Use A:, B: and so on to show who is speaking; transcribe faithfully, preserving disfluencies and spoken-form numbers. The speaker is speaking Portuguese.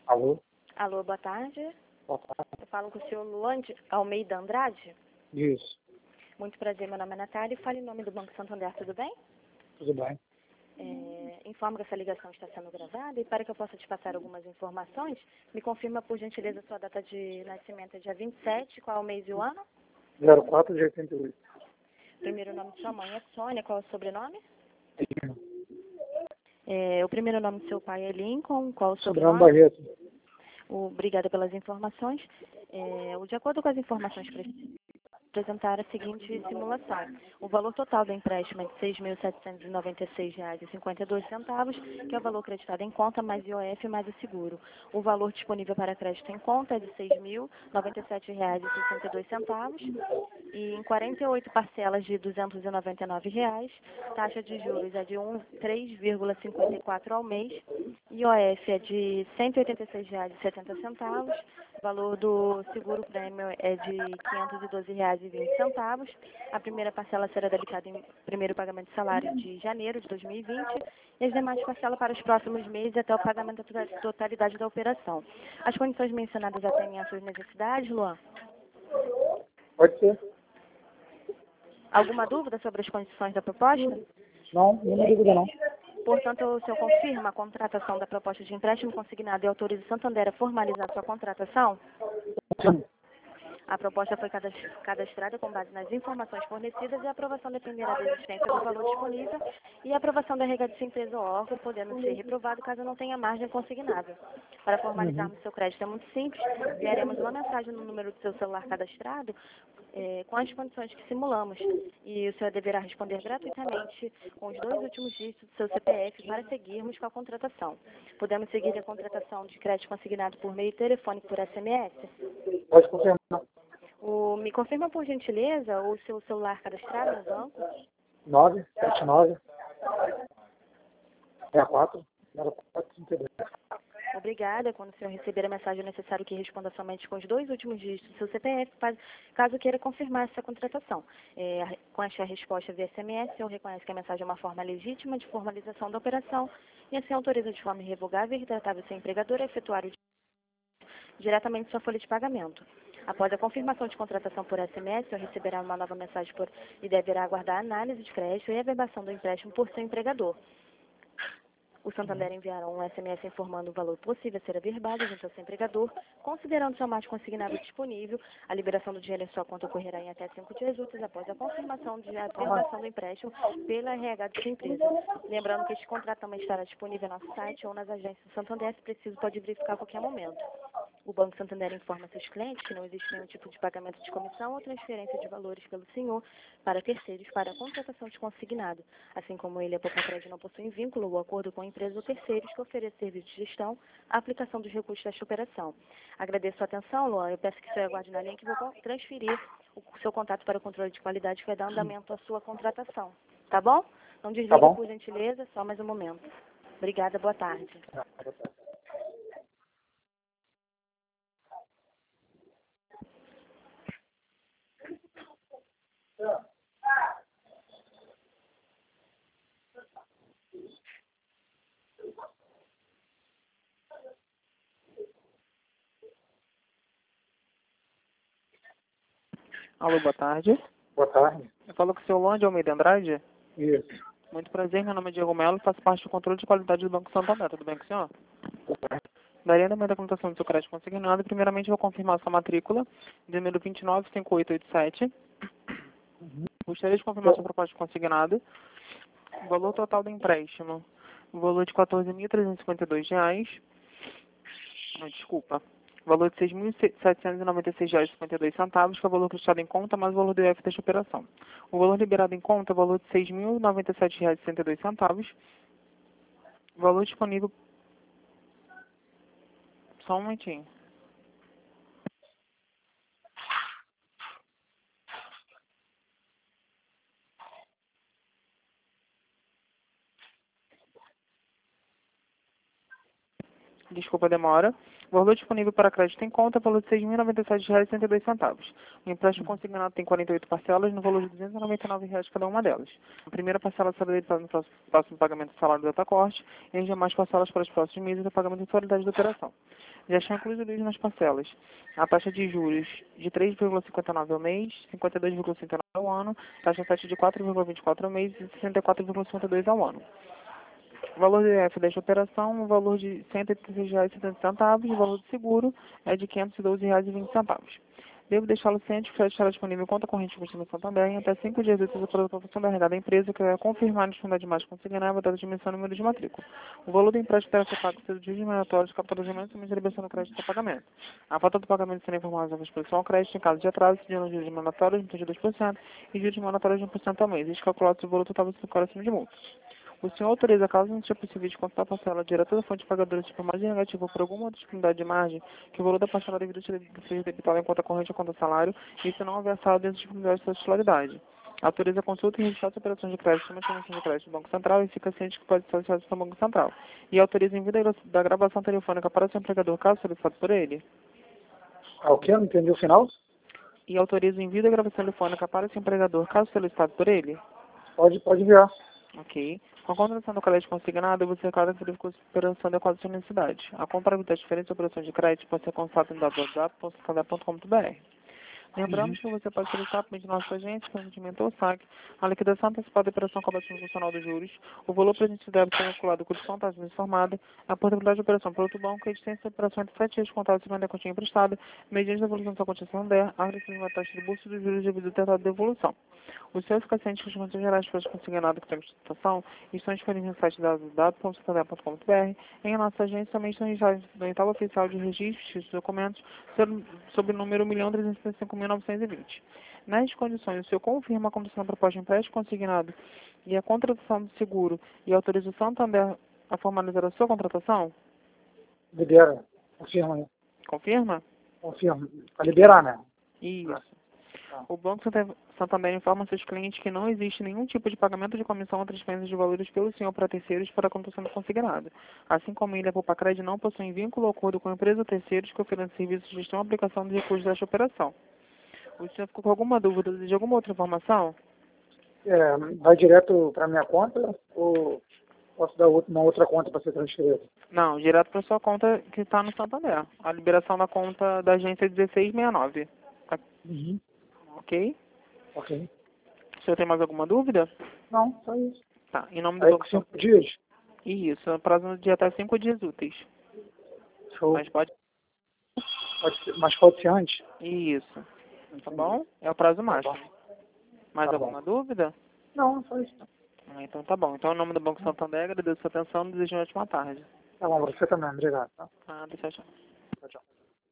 A: Alô?
B: Alô, boa tarde.
A: Boa tarde.
B: Eu falo com o senhor Luan de Almeida Andrade.
A: Isso.
B: Muito prazer, meu nome é Natália e fale em nome do Banco Santander, tudo bem?
A: Tudo bem.
B: É, informo que essa ligação está sendo gravada e para que eu possa te passar algumas informações, me confirma por gentileza sua data de nascimento, é dia vinte e sete, qual é o mês e o ano?
A: zero quatro de oitenta e oito.
B: Primeiro nome de sua mãe é Sônia, qual é o sobrenome?
A: Sim.
B: É, o primeiro nome do seu pai é Lincoln, qual é o
A: Sobrando
B: sobrenome?
A: Barreto.
B: Obrigada pelas informações. É, de acordo com as informações prestadas, apresentar a seguinte simulação. O valor total do empréstimo é de seis mil setecentos e noventa e seis reais e cinquenta e dois centavos, que é o valor creditado em conta, mais I O F mais o seguro. O valor disponível para crédito em conta é de seis mil noventa e sete reais e sessenta e dois centavos e em quarenta e oito parcelas de duzentos e noventa e nove reais. Taxa de juros é de três vírgula cinquenta e quatro ao mês. I O F é de cento e oitenta e seis reais e setenta centavos. O valor do seguro prêmio é de quinhentos e doze reais e vinte centavos. A primeira parcela será debitada em primeiro pagamento de salário de janeiro de dois mil e vinte e as demais parcelas para os próximos meses até o pagamento da totalidade da operação. As condições mencionadas atendem às suas necessidades, Luan?
A: Pode ser?
B: Alguma dúvida sobre as condições da proposta?
A: Não, nenhuma dúvida não.
B: Portanto, o senhor confirma a contratação da proposta de empréstimo consignado e autoriza o Santander a formalizar sua contratação?
A: Sim.
B: A proposta foi cadas- cadastrada com base nas informações fornecidas e a aprovação dependerá da existência do valor disponível e a aprovação da regra de sua empresa ou órgão, podendo ser reprovado caso não tenha margem consignável. Para formalizarmos seu crédito é muito simples, enviaremos uma mensagem no número do seu celular cadastrado eh, com as condições que simulamos e o senhor deverá responder gratuitamente com os dois últimos dígitos do seu C P F para seguirmos com a contratação. Podemos seguir a contratação de crédito consignado por meio telefônico por S M S?
A: Pode confirmar.
B: O, me confirma, por gentileza, o seu celular cadastrado no banco?
A: nove sete nove sessenta e quatro zero quatro cinco dois.
B: Obrigada. Quando o senhor receber a mensagem, é necessário que responda somente com os dois últimos dígitos do seu C P F, pa- caso queira confirmar essa contratação. É, a- com esta resposta via S M S, o senhor reconhece que a mensagem é uma forma legítima de formalização da operação e assim autoriza de forma irrevogável e irretratável seu empregador a efetuar o diretamente sua folha de pagamento. Após a confirmação de contratação por S M S, o senhor receberá uma nova mensagem por, e deverá aguardar a análise de crédito e a averbação do empréstimo por seu empregador. O Santander enviará um S M S informando o valor possível a ser averbado junto ao seu empregador, considerando seu mais consignável disponível. A liberação do dinheiro em sua conta ocorrerá em até cinco dias úteis após a confirmação de averbação do empréstimo pela R H de sua empresa. Lembrando que este contrato também estará disponível no nosso site ou nas agências do Santander, se preciso pode verificar a qualquer momento. O Banco Santander informa seus clientes que não existe nenhum tipo de pagamento de comissão ou transferência de valores pelo senhor para terceiros para a contratação de consignado. Assim como ele, a Poupa-Crédito não possui vínculo ou acordo com empresas ou terceiros que ofereçam serviço de gestão, a aplicação dos recursos desta operação. Agradeço a sua atenção, Luan. Eu peço que o senhor aguarde na linha que vou transferir o seu contato para o controle de qualidade que vai dar andamento à sua contratação. Tá bom? Não
A: Tá
B: desliga,
A: bom?
B: por gentileza, só mais um momento. Obrigada, boa tarde.
C: Alô, boa tarde.
A: Boa tarde.
C: Eu falo com o seu Luan de Almeida Andrade.
A: Isso.
C: Muito prazer, meu nome é Diego Melo e faço parte do controle de qualidade do Banco Santander. Tudo bem com o senhor? Daria na da contação do seu crédito consignado. Primeiramente, vou confirmar sua matrícula, de número vinte e nove cinquenta e oito oitenta e sete. Gostaria de confirmar sua proposta de consignado. O valor total do empréstimo, o valor de quatorze mil trezentos e cinquenta e dois reais. Ah, desculpa. O valor de seis mil setecentos e noventa e seis reais e cinquenta e dois centavos, que é o valor creditado em conta, mais o valor do I F desta operação. O valor liberado em conta é o valor de seis mil e noventa e sete reais e sessenta e dois centavos. O valor disponível... Só um momentinho. Desculpa a demora. O valor disponível para crédito em conta é o valor de seis mil e noventa e sete reais e setenta e dois centavos. O empréstimo consignado tem quarenta e oito parcelas no valor de duzentos e noventa e nove reais cada uma delas. A primeira parcela será debitada no próximo, próximo pagamento do salário do datacorte e as demais parcelas para os próximos meses do pagamento da totalidade da operação. Já estão incluídos nas parcelas a taxa de juros de três vírgula cinquenta e nove ao mês, cinquenta e dois vírgula cinquenta e nove ao ano, taxa taxa de quatro vírgula vinte e quatro ao mês e sessenta e quatro vírgula cinquenta e dois ao ano. O valor de F desta operação, o valor de cento e oitenta e seis reais e setenta centavos, o valor de seguro é de quinhentos e doze reais e vinte centavos. Devo deixá-lo ciente que o crédito estará disponível em conta corrente de investimento também até cinco dias úteis após a aprovação da regada da empresa, que vai confirmar a disponibilidade de mais consignável, data de dimensão e número de matrícula. O valor do empréstimo terá que ser pago pelos dias mandatórios, capitalizamento e liberação do crédito a pagamento. A falta do pagamento será informada à exposição ao crédito em caso de atraso, de juros mandatórios de dois por cento e juros mandatórios de um por cento ao mês, isto calculado se o valor total se for acima de multa. O senhor autoriza, caso não seja possível descontar a parcela direta da fonte pagadora se for margem negativa ou por alguma outra disponibilidade de margem, que o valor da parcela deveria ser debitado em conta corrente ou conta salário, e se não houver saldo dentro de disponibilidade de titularidade. Autoriza a consulta e registrar as operações de crédito, chama de de crédito do Banco Central e fica ciente que pode ser associado ao Banco Central. E autoriza envio da, da gravação telefônica para o seu empregador, caso solicitado por ele.
A: Ah, o quê? Não entendi o final?
C: E autoriza o envio da gravação telefônica para o seu empregador, caso solicitado por ele.
A: Pode, pode enviar.
C: Ok. Com a contratação do crédito consignado, você declara que verificou a operação adequada à sua necessidade. A comparação das diferentes operações de crédito pode ser consultada em w w w ponto santander ponto com ponto b r. Lembramos que você pode solicitar por meio de nossa agência, procedimento ou saque, a liquidação antecipada da operação com a abatimento funcional dos juros, o valor presente deve ser calculado com desconto às vezes formada, a portabilidade de operação para outro banco e a existência de operação entre sete dias contados e venda continha emprestada, mediante a evolução da sua condição der, a redução de uma taxa de bolsa dos juros devido ao tratado de devolução. Os seus pacientes com as condições gerais de consignado que tem situação estão disponíveis no site w w w ponto santander ponto com ponto b r. Em nossa agência também estão registrados no edital oficial de registros de documentos sob o número um milhão trezentos e setenta e cinco mil novecentos e vinte. Nas condições, o senhor confirma a condição da proposta de empréstimo consignado e a contratação do seguro e autoriza o Santander a formalizar a sua contratação?
A: Libera. Confirma aí.
C: Confirma?
A: Confirma. Para liberar, né?
C: Isso. O Banco Santander informa seus clientes que não existe nenhum tipo de pagamento de comissão ou transferência de valores pelo senhor para terceiros para a contratação do consignado. Assim como ele e a Popacred não possuem vínculo ou acordo com empresa ou terceiros que oferecem serviços de gestão e aplicação de recursos desta operação. O senhor ficou com alguma dúvida de alguma outra informação?
A: É, vai direto para minha conta ou posso dar outra- uma outra conta para ser transferido?
C: Não, direto para sua conta que está no Santander. A liberação da conta da agência é dezesseis sessenta e nove. Tá.
A: Uhum.
C: Ok?
A: Ok.
C: O senhor tem mais alguma dúvida?
A: Não, só isso.
C: Tá. Em nome do
A: Aí
C: Banco
A: com cinco dias?
C: Isso, prazo de até cinco dias úteis.
A: Show.
C: Mas pode.
A: Pode ser, mas pode ser antes?
C: Isso. Tá bom? É o prazo máximo.
A: bom.
C: Mais
A: Tá
C: alguma dúvida?
A: Não, só isso.
C: Ah, então tá bom. Então, em nome do Banco Santander, agradeço a sua atenção e desejo uma ótima tarde.
A: Tá bom, você também. Obrigado. Tá?
C: Ah, tchau, tchau.
A: Tchau, tchau.